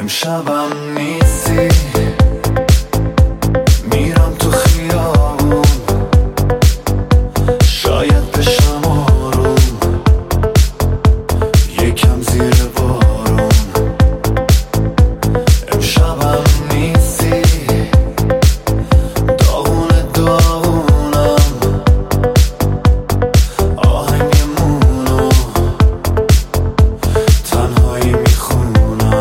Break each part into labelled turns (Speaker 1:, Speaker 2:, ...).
Speaker 1: امشبم نیستی، میرم تو خیابون، شاید بشم آروم، یکم زیر بارون. امشبم نیستی، داغونم، آهنگمونو تنهایی میخونم.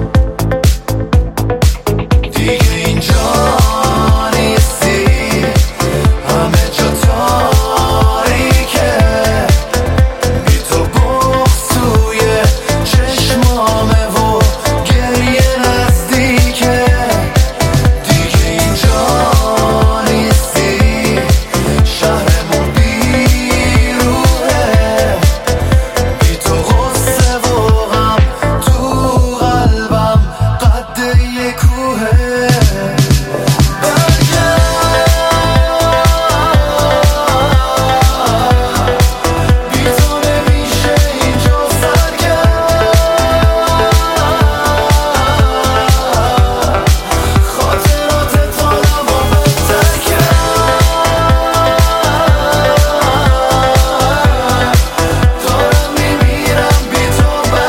Speaker 1: دیگه اینجا نیستی، همه جا تاریکه، بی تو بغض توی چشمامه و گریه نزدیکه. دیگه اینجا نیستی، شهرمون بیروحه، بی تو غصه و غم تو قلبم قد یه کوهه. بی تو نمیشه اینجا سرگرد، خاطراتت حالمو بدتر کرد. دارم میمیرم بی تو،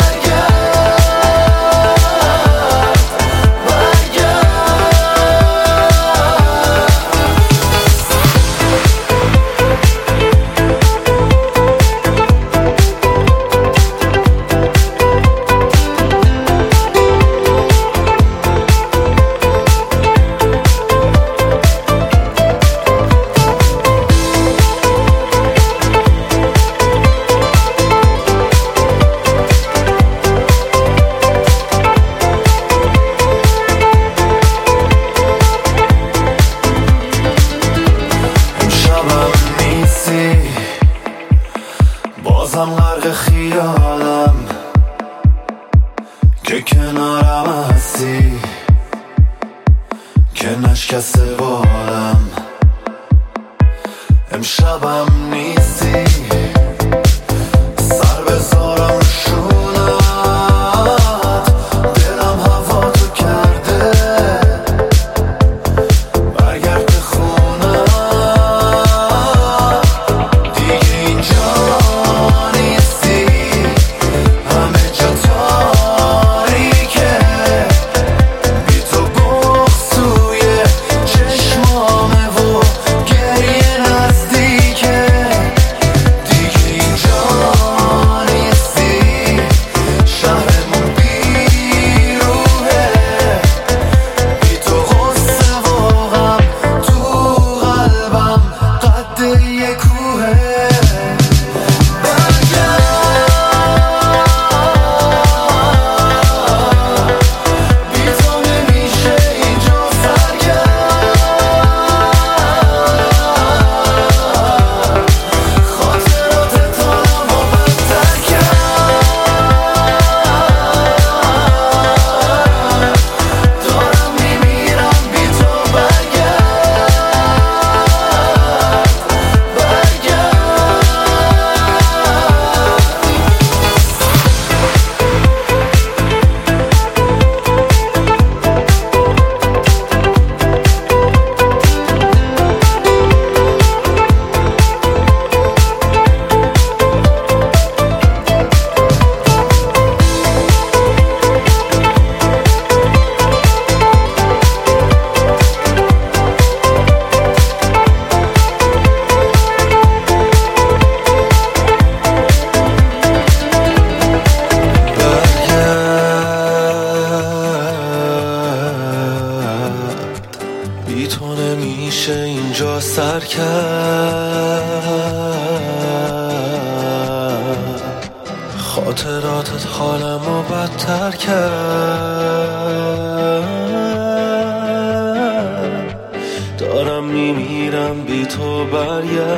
Speaker 1: امشبم نیستی، بازم غرق خیالم که کنارم هستی، که نشکسته بالم. امشبم نیستی، سر بذارم رو شونت، دلم هوا تو کرده، برگرد به خونه. دیگه اینجا نیستی، همه جا تاریکه، بی تو بغض توی چشمامه و گریه نزدیکه. دیگه اینجا نیستی، شهرمون بیروحه، بی تو غصه و غم تو قلبم قد یه کوهه. بی تو نمیشه اینجا سرگرد، خاطراتت حالمو بدتر کرد. دارم میمیرم بی تو، بی تو نمیشه اینجا سر کرد، خاطراتت حالمو بدتر کرد. دارم میمیرم بی تو، برگرد.